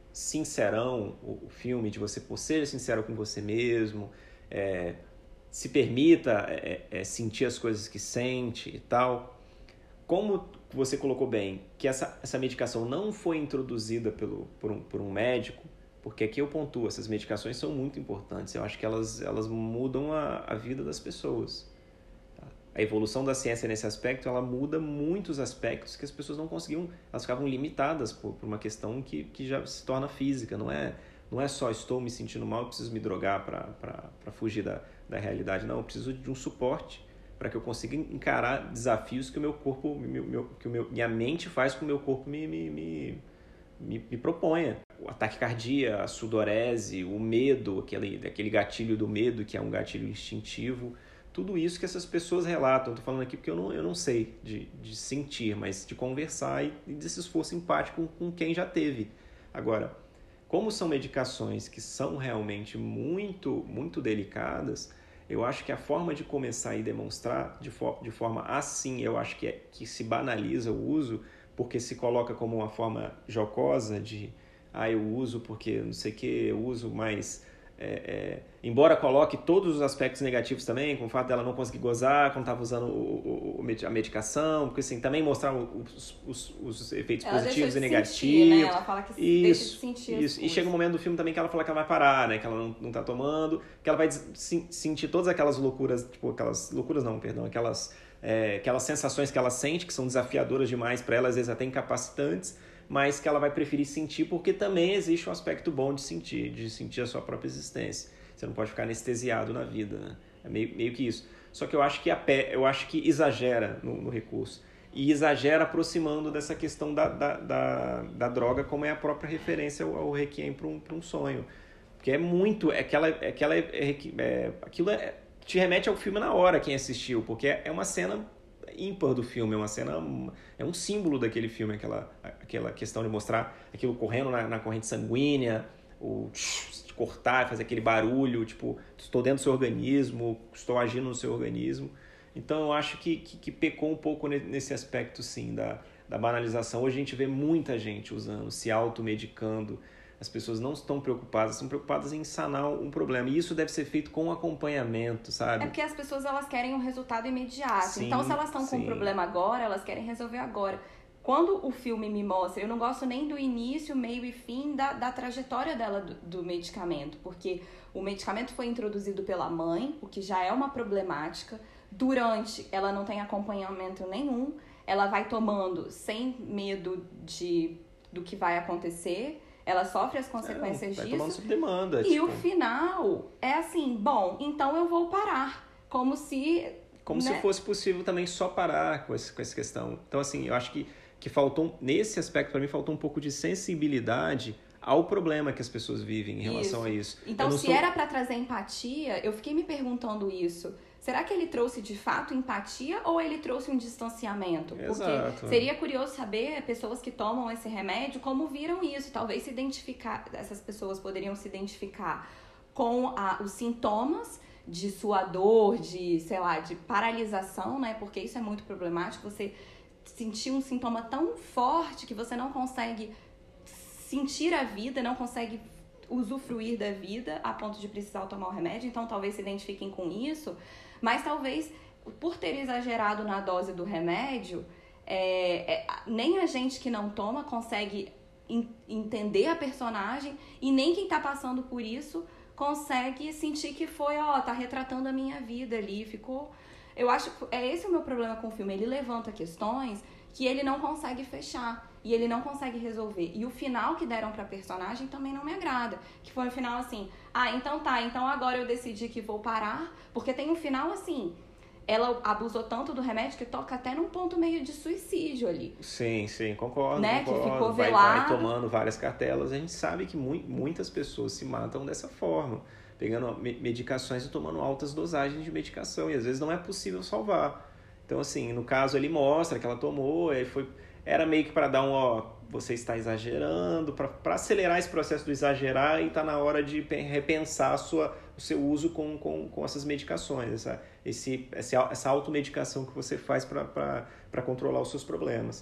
sincerão o, o filme, de você por ser sincero com você mesmo, é, se permita é, é, sentir as coisas que sente e tal. Como você colocou bem, que essa, essa medicação não foi introduzida pelo, por, um, por um médico, porque aqui eu pontuo, essas medicações são muito importantes, eu acho que elas, elas mudam a, a vida das pessoas. Tá? A evolução da ciência nesse aspecto, ela muda muitos aspectos que as pessoas não conseguiam, elas ficavam limitadas por, por uma questão que, que já se torna física, não é, não é só estou me sentindo mal, eu preciso me drogar para fugir da, da realidade, não, eu preciso de um suporte para que eu consiga encarar desafios que o meu corpo, meu, meu, que o meu, minha mente faz com que o meu corpo me, me, me, me, me proponha. O ataque cardíaco, a sudorese, o medo, aquele, aquele gatilho do medo, que é um gatilho instintivo, tudo isso que essas pessoas relatam. Estou falando aqui porque eu não, eu não sei de, de sentir, mas de conversar e, e desse esforço empático com, com quem já teve. Agora, como são medicações que são realmente muito, muito delicadas, eu acho que a forma de começar e demonstrar de, for, de forma assim, eu acho que, é, que se banaliza o uso, porque se coloca como uma forma jocosa de ah, eu uso porque não sei o que, eu uso, mas é, é, embora coloque todos os aspectos negativos também, com o fato dela não conseguir gozar quando estava usando o, o, a medicação, porque assim, também mostrar os, os, os efeitos ela positivos e de negativos. Sentir, né? Ela fala que isso, deixa de sentir isso. E chega um momento do filme também que ela fala que ela vai parar, né? Que ela não, não tá tomando, que ela vai sentir todas aquelas loucuras, tipo, aquelas loucuras não, perdão, aquelas, é, aquelas sensações que ela sente, que são desafiadoras demais para ela, às vezes até incapacitantes, mas que ela vai preferir sentir porque também existe um aspecto bom de sentir, de sentir a sua própria existência. Você não pode ficar anestesiado na vida, né? É meio, meio que isso. Só que eu acho que, a pé, eu acho que exagera no, no recurso. E exagera aproximando dessa questão da, da, da, da droga, como é a própria referência ao, ao Requiem para um, para um sonho. Porque é muito... É aquela, é aquela, é, é, aquilo é, te remete ao filme na hora, quem assistiu, porque é, é uma cena ímpar do filme, é uma cena, é um símbolo daquele filme, aquela, aquela questão de mostrar aquilo correndo na, na corrente sanguínea, o tch, cortar, fazer aquele barulho, tipo, estou dentro do seu organismo, estou agindo no seu organismo. Então eu acho que, que, que pecou um pouco nesse aspecto, sim, da, da banalização. Hoje a gente vê muita gente usando, se automedicando. As pessoas não estão preocupadas, estão preocupadas em sanar um problema. E isso deve ser feito com acompanhamento, sabe? É porque as pessoas elas querem um resultado imediato. Sim, então, se elas estão com um problema agora, elas querem resolver agora. Quando o filme me mostra, eu não gosto nem do início, meio e fim da, da trajetória dela do, do medicamento. Porque o medicamento foi introduzido pela mãe, o que já é uma problemática. Durante, ela não tem acompanhamento nenhum. Ela vai tomando sem medo de, do que vai acontecer. Ela sofre as consequências é, vai disso. tomando sob demanda. E tipo... o final é assim, bom, então eu vou parar. Como se... Como né? se fosse possível também só parar com, esse, com essa questão. Então, assim, eu acho que, que faltou, nesse aspecto, para mim, faltou um pouco de sensibilidade ao problema que as pessoas vivem em relação isso. a isso. Então, se sou... era para trazer empatia, eu fiquei me perguntando isso. Será que ele trouxe de fato empatia ou ele trouxe um distanciamento? Exato. Porque seria curioso saber pessoas que tomam esse remédio como viram isso. Talvez se identificar, essas pessoas poderiam se identificar com a, os sintomas de sua dor, de, sei lá, de paralisação, né? Porque isso é muito problemático. Você sentir um sintoma tão forte que você não consegue sentir a vida, não consegue usufruir da vida a ponto de precisar tomar o remédio. Então, talvez se identifiquem com isso. Mas talvez, por ter exagerado na dose do remédio, é, é, nem a gente que não toma consegue in, entender a personagem e nem quem tá passando por isso consegue sentir que foi, ó, tá retratando a minha vida ali, ficou... Eu acho que é esse o meu problema com o filme, ele levanta questões que ele não consegue fechar e ele não consegue resolver. E o final que deram pra personagem também não me agrada, que foi um final assim, ah, então tá, então agora eu decidi que vou parar, porque tem um final assim, ela abusou tanto do remédio que toca até num ponto meio de suicídio ali. Sim, sim, concordo, né? concordo. Que ficou vai, velado. vai tomando várias cartelas, a gente sabe que mu- muitas pessoas se matam dessa forma, pegando medicações e tomando altas dosagens de medicação, e às vezes não é possível salvar. Então, assim, no caso ele mostra que ela tomou, aí foi, era meio que para dar um, ó, você está exagerando, para acelerar esse processo do exagerar e tá na hora de repensar a sua, o seu uso com, com, com essas medicações, essa, esse, essa automedicação que você faz para controlar os seus problemas.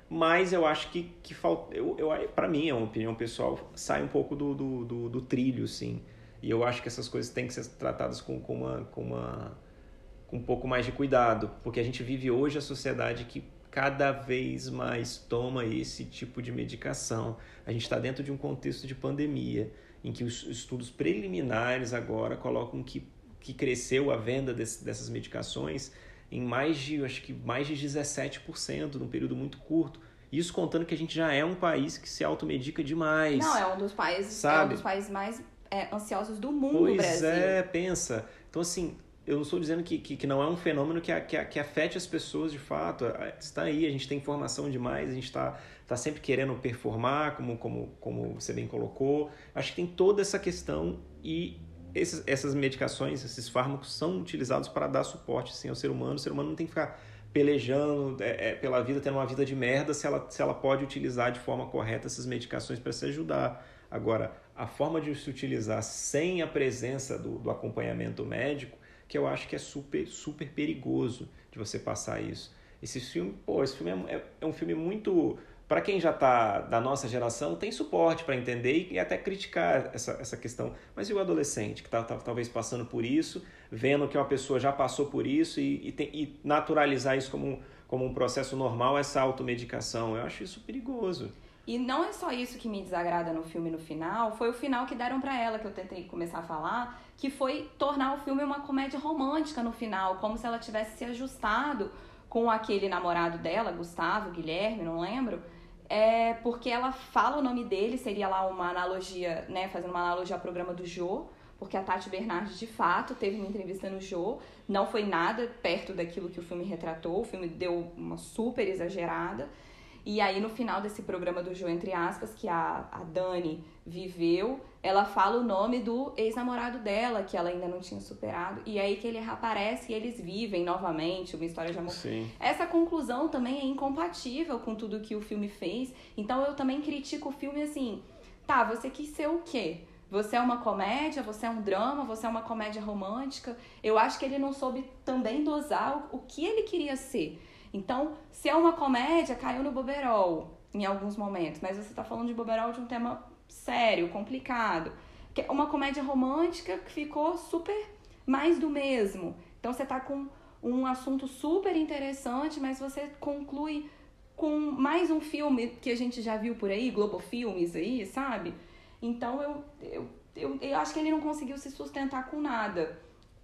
mas eu acho que, que falta, eu, eu, para mim, é uma opinião pessoal, sai um pouco do, do, do, do trilho, sim. E eu acho que essas coisas têm que ser tratadas com, com, uma, com, uma, com um pouco mais de cuidado, porque a gente vive hoje a sociedade que cada vez mais toma esse tipo de medicação. A gente está dentro de um contexto de pandemia, em que os estudos preliminares agora colocam que, que cresceu a venda desse, dessas medicações em mais de, acho que mais de dezessete por cento num período muito curto. Isso contando que a gente já é um país que se automedica demais. Não, é um dos países, sabe? É um dos países mais é, ansiosos do mundo, pois Brasil. Pois é, pensa. Então, assim, eu não estou dizendo que, que, que não é um fenômeno que, que, que afete as pessoas de fato. Está aí, a gente tem informação demais, a gente está tá sempre querendo performar, como, como, como você bem colocou. Acho que tem toda essa questão e esses, essas medicações, esses fármacos são utilizados para dar suporte assim, ao ser humano. O ser humano não tem que ficar pelejando é, é, pela vida, tendo uma vida de merda, se ela, se ela pode utilizar de forma correta essas medicações para se ajudar. Agora, a forma de se utilizar sem a presença do, do acompanhamento médico, que eu acho que é super, super perigoso de você passar isso. Esse filme, pô, esse filme é, é, é um filme muito... Para quem já está da nossa geração, tem suporte para entender e até criticar essa, essa questão. Mas e o adolescente que está tá, talvez passando por isso, vendo que uma pessoa já passou por isso e, e, tem, e naturalizar isso como, como um processo normal, essa automedicação? Eu acho isso perigoso. E não é só isso que me desagrada no filme no final, foi o final que deram pra ela, que eu tentei começar a falar, que foi tornar o filme uma comédia romântica no final, como se ela tivesse se ajustado com aquele namorado dela, Gustavo, Guilherme, não lembro, é porque ela fala o nome dele, seria lá uma analogia, né, fazendo uma analogia ao programa do Jô, porque a Tati Bernardes, de fato, teve uma entrevista no Jô, não foi nada perto daquilo que o filme retratou, o filme deu uma super exagerada. E aí, no final desse programa do Jô, entre aspas, que a, a Dani viveu, ela fala o nome do ex-namorado dela, que ela ainda não tinha superado. E aí que ele reaparece e eles vivem novamente uma história de amor. Sim. Essa conclusão também é incompatível com tudo que o filme fez. Então, eu também critico o filme assim, tá, você quis ser o quê? Você é uma comédia, você é um drama, você é uma comédia romântica. Eu acho que ele não soube também dosar o, o que ele queria ser. Então, se é uma comédia, caiu no boberol em alguns momentos. Mas você tá falando de boberol de um tema sério, complicado. Que é uma comédia romântica que ficou super mais do mesmo. Então, você tá com um assunto super interessante, mas você conclui com mais um filme que a gente já viu por aí, Globo Filmes aí, sabe? Então, eu, eu, eu, eu acho que ele não conseguiu se sustentar com nada.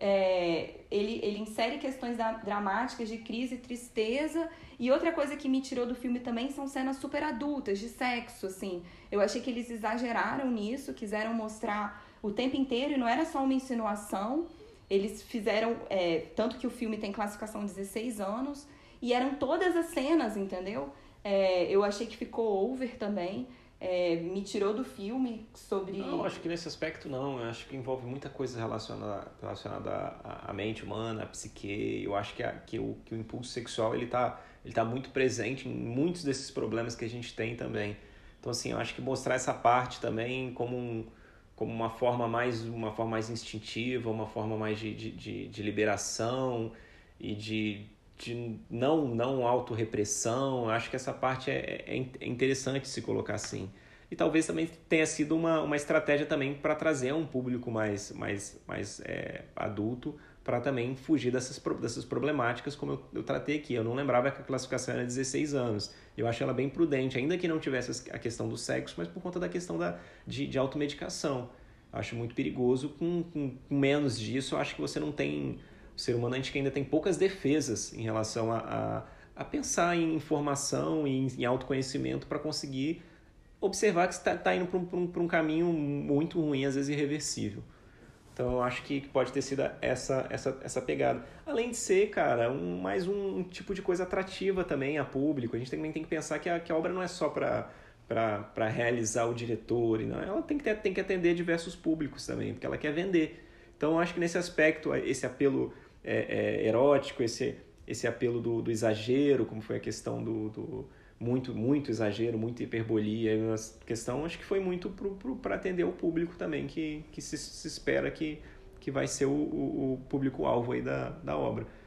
É, ele, ele insere questões da, dramáticas de crise e tristeza. E outra coisa que me tirou do filme também são cenas super adultas, de sexo, assim. Eu achei que eles exageraram nisso, quiseram mostrar o tempo inteiro, e não era só uma insinuação. Eles fizeram, é, tanto que o filme tem classificação dezesseis anos, e eram todas as cenas, entendeu? É, eu achei que ficou over também. É, me tirou do filme sobre... Não, acho que nesse aspecto não. Eu acho que envolve muita coisa relacionada, relacionada à, à mente humana, à psique. Eu acho que, a, que, o, que o impulso sexual ele tá, ele tá muito presente em muitos desses problemas que a gente tem também. Então, assim, eu acho que mostrar essa parte também como, um, como uma, forma mais, uma forma mais instintiva, uma forma mais de, de, de, de liberação e de... de não, não autorrepressão. Acho que essa parte é, é, é interessante se colocar assim. E talvez também tenha sido uma, uma estratégia também para trazer um público mais, mais, mais é, adulto, para também fugir dessas, dessas problemáticas, como eu, eu tratei aqui. Eu não lembrava que a classificação era dezesseis anos. Eu acho ela bem prudente, ainda que não tivesse a questão do sexo, mas por conta da questão da, de, de automedicação. Acho muito perigoso. Com, com, com menos disso, eu acho que você não tem... O ser humano, a gente ainda tem poucas defesas em relação a, a, a pensar em informação e em, em autoconhecimento para conseguir observar que você está tá indo para um, um, um caminho muito ruim, às vezes irreversível. Então, eu acho que pode ter sido essa, essa, essa pegada. Além de ser, cara, um, mais um tipo de coisa atrativa também a público. A gente também tem que pensar que a, que a obra não é só para... para realizar o diretor, não. Ela tem que, ter, tem que atender diversos públicos também, porque ela quer vender. Então, eu acho que nesse aspecto, esse apelo é, é, erótico, esse, esse apelo do, do exagero, como foi a questão do, do muito, muito exagero, muita hiperbolia, a questão acho que foi muito para atender o público também, que, que se, se espera que, que vai ser o, o, o público-alvo aí da, da obra.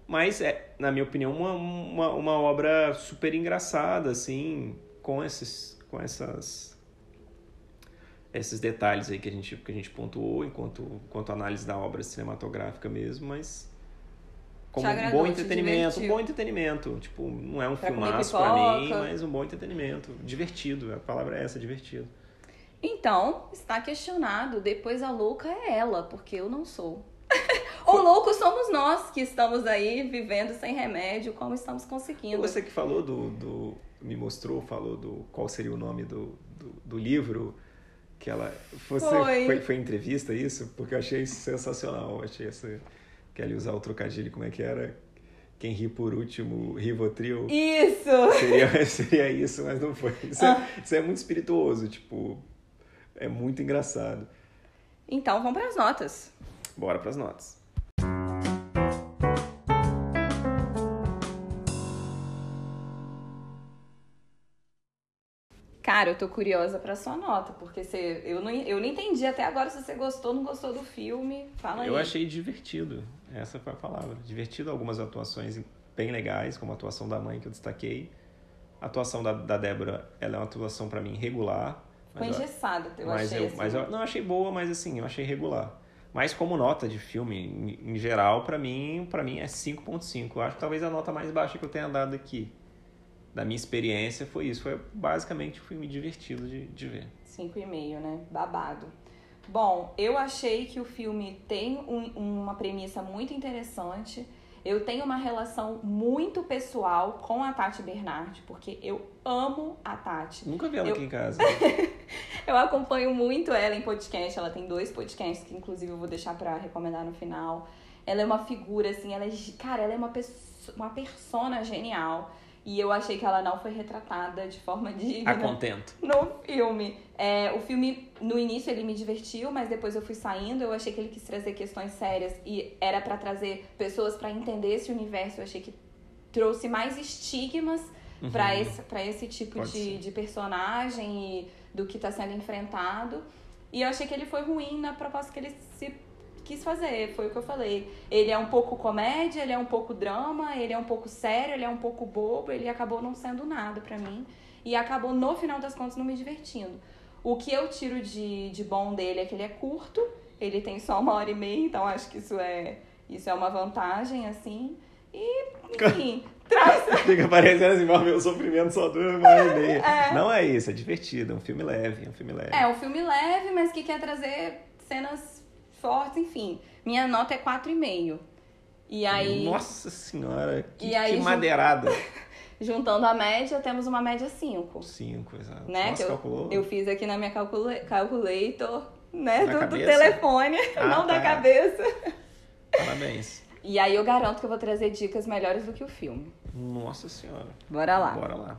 Mas é, na minha opinião, uma, uma, uma obra super engraçada, assim, com esses, com essas, esses detalhes aí que a gente, que a gente pontuou enquanto, enquanto análise da obra cinematográfica mesmo, mas como um bom entretenimento, um bom entretenimento. Tipo, não é um pra filmaço pra mim, mas um bom entretenimento. Divertido, a palavra é essa, divertido. Então, está questionado, depois a louca é ela, porque eu não sou. O louco somos nós que estamos aí vivendo sem remédio, como estamos conseguindo. Você que falou do, do... me mostrou, falou do qual seria o nome do, do, do livro, que ela... Você foi. Foi, foi entrevista isso? Porque eu achei isso sensacional. Eu achei essa... Que ela ia usar o trocadilho, como é que era? Quem ri por último, Rivotril. Isso! Seria, seria isso, mas não foi. Isso, ah. é, isso é muito espirituoso, tipo... É muito engraçado. Então, vamos para as notas. Bora para as notas. Cara, eu tô curiosa pra sua nota, porque você, eu, não, eu não entendi até agora se você gostou ou não gostou do filme. Fala aí. Eu achei divertido, essa foi a palavra. Divertido, algumas atuações bem legais, como a atuação da mãe que eu destaquei. A atuação da, da Débora, ela é uma atuação pra mim regular. Ficou engessada, eu mas achei eu, assim. Mas eu não achei boa, mas assim, eu achei regular. Mas como nota de filme, em, em geral, pra mim, pra mim é cinco ponto cinco. Eu acho que talvez a nota mais baixa que eu tenha dado aqui. Da minha experiência foi isso, foi basicamente um filme divertido de, de ver. cinco e meio, né? Babado. Bom, eu achei que o filme tem um, uma premissa muito interessante. Eu tenho uma relação muito pessoal com a Tati Bernardi, porque eu amo a Tati. Nunca vi ela eu... aqui em casa. Eu acompanho muito ela em podcast, ela tem dois podcasts que inclusive eu vou deixar pra recomendar no final. Ela é uma figura, assim, ela é... Cara, ela é uma, perso... uma persona genial. E eu achei que ela não foi retratada de forma digna. A contento. No filme. É, o filme, no início, ele me divertiu, mas depois eu fui saindo. Eu achei que ele quis trazer questões sérias e era pra trazer pessoas pra entender esse universo. Eu achei que trouxe mais estigmas uhum. pra, esse, pra esse tipo de, de personagem e do que tá sendo enfrentado. E eu achei que ele foi ruim na proposta que ele se quis fazer, foi o que eu falei. Ele é um pouco comédia, ele é um pouco drama, ele é um pouco sério, ele é um pouco bobo, ele acabou não sendo nada pra mim. E acabou, no final das contas, não me divertindo. O que eu tiro de, de bom dele é que ele é curto, ele tem só uma hora e meia, então acho que isso é, isso é uma vantagem, assim. E, enfim, traz... Fica parecendo assim, mas meu sofrimento só dura uma hora e meia. É. Não é isso, é divertido, é um filme leve, é um filme leve. É, um filme leve, mas que quer trazer cenas fortes, enfim. Minha nota é quatro e meio. E aí... Nossa senhora, que, e aí, que madeirada. Juntando a média, temos uma média cinco. cinco, exato. Né? Nossa, eu, calculou? Eu fiz aqui na minha calcula, calculator, né? Do, do cabeça? telefone, ah, não tá. da cabeça. Parabéns. E aí eu garanto que eu vou trazer dicas melhores do que o filme. Nossa senhora. Bora lá. Bora lá.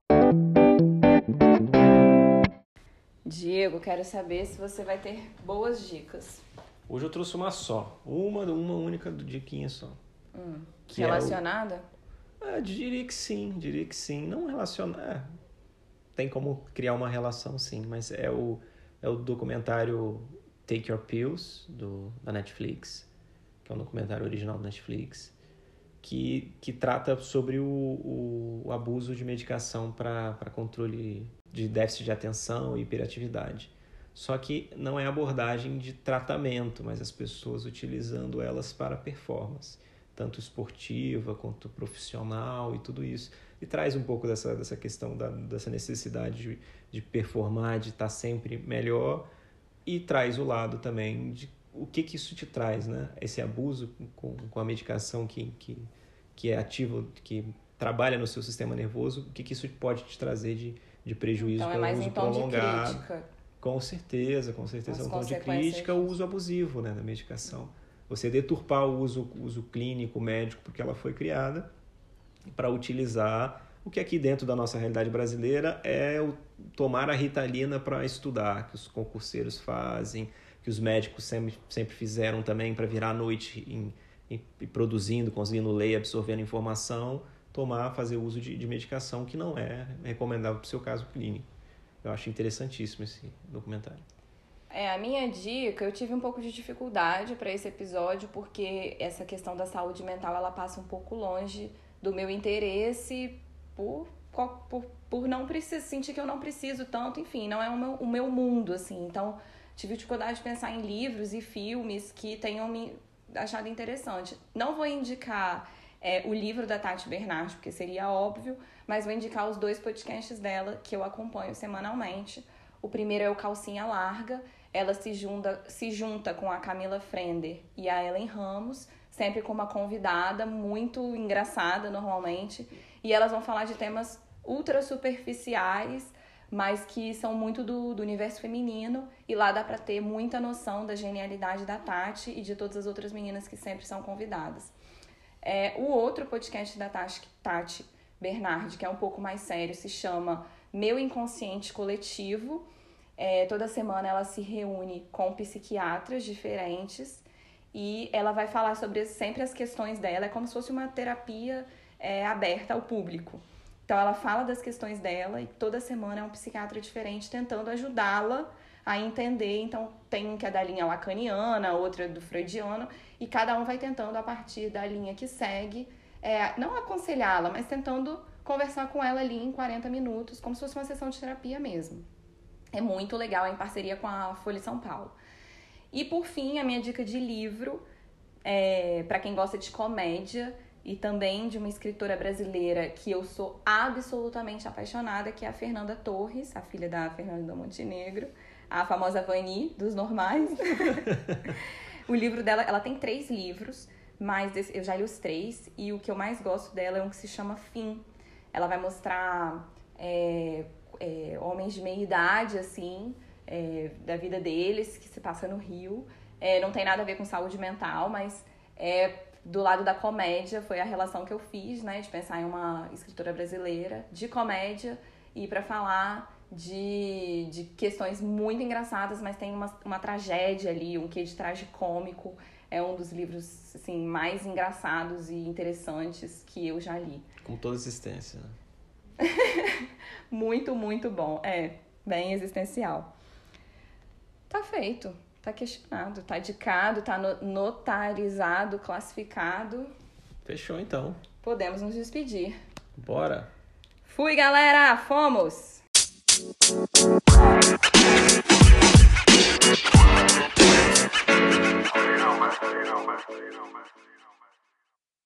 Diego, quero saber se você vai ter boas dicas. Hoje eu trouxe uma só. Uma, uma única diquinha só. Hum, relacionada? É o... é, diria que sim, diria que sim. Não relacionada. É, tem como criar uma relação, sim. Mas é o, é o documentário Take Your Pills, do, da Netflix. Que é um documentário original da Netflix. Que, que trata sobre o, o, o abuso de medicação para controle de déficit de atenção e hiperatividade. Só que não é abordagem de tratamento, mas as pessoas utilizando elas para performance, tanto esportiva quanto profissional e tudo isso. E traz um pouco dessa, dessa questão, da, dessa necessidade de, de performar, de estar sempre melhor, e traz o lado também de o que, que isso te traz, né? Esse abuso com, com a medicação que, que, que é ativo, que trabalha no seu sistema nervoso, o que, que isso pode te trazer de, de prejuízo então, com é mais o uso um tom prolongado. De crítica. Com certeza, com certeza é um tom de crítica o uso abusivo, né, da medicação. Você deturpar o uso, o uso clínico, médico, porque ela foi criada para utilizar o que aqui dentro da nossa realidade brasileira é o tomar a Ritalina para estudar, que os concurseiros fazem, que os médicos sempre, sempre fizeram também para virar à noite em, em, em produzindo, conseguindo ler e absorvendo informação, tomar, fazer uso de, de medicação que não é recomendável para o seu caso clínico. Eu acho interessantíssimo esse documentário. É, a minha dica, eu tive um pouco de dificuldade para esse episódio, porque essa questão da saúde mental, ela passa um pouco longe do meu interesse por, por, por não preciso, sentir que eu não preciso tanto, enfim, não é o meu, o meu mundo, assim. Então, tive dificuldade de pensar em livros e filmes que tenham me achado interessante. Não vou indicar é, o livro da Tati Bernardi, porque seria óbvio, mas vou indicar os dois podcasts dela, que eu acompanho semanalmente. O primeiro é o Calcinha Larga. Ela se junta, se junta com a Camila Frender e a Ellen Ramos, sempre com uma convidada muito engraçada, normalmente. E elas vão falar de temas ultra superficiais, mas que são muito do, do universo feminino. E lá dá pra ter muita noção da genialidade da Tati e de todas as outras meninas que sempre são convidadas. É, o outro podcast da Tati, Tati Bernardi, que é um pouco mais sério, se chama Meu Inconsciente Coletivo. É, toda semana ela se reúne com psiquiatras diferentes e ela vai falar sobre sempre as questões dela, é como se fosse uma terapia é, aberta ao público. Então ela fala das questões dela e toda semana é um psiquiatra diferente tentando ajudá-la a entender. Então tem um que é da linha lacaniana, outra é do freudiano, e cada um vai tentando a partir da linha que segue, é, não aconselhá-la, mas tentando conversar com ela ali em quarenta minutos, como se fosse uma sessão de terapia mesmo. É muito legal, é em parceria com a Folha de São Paulo. E, por fim, a minha dica de livro, é, para quem gosta de comédia e também de uma escritora brasileira que eu sou absolutamente apaixonada, que é a Fernanda Torres, a filha da Fernanda Montenegro, a famosa Vani dos Normais. O livro dela, ela tem três livros, mas eu já li os três, e o que eu mais gosto dela é um que se chama Fim. Ela vai mostrar... É, É, homens de meia idade, assim, é, da vida deles, que se passa no Rio. É, não tem nada a ver com saúde mental, mas é, do lado da comédia foi a relação que eu fiz, né, de pensar em uma escritora brasileira de comédia e para falar de, de questões muito engraçadas, mas tem uma, uma tragédia ali, um quê de tragicômico. É um dos livros assim, mais engraçados e interessantes que eu já li. Com toda existência, né? Muito, muito bom. É, bem existencial. Tá feito. Tá questionado. Tá dicado, tá notarizado, classificado. Fechou, então. Podemos nos despedir. Bora. Fui, galera! Fomos!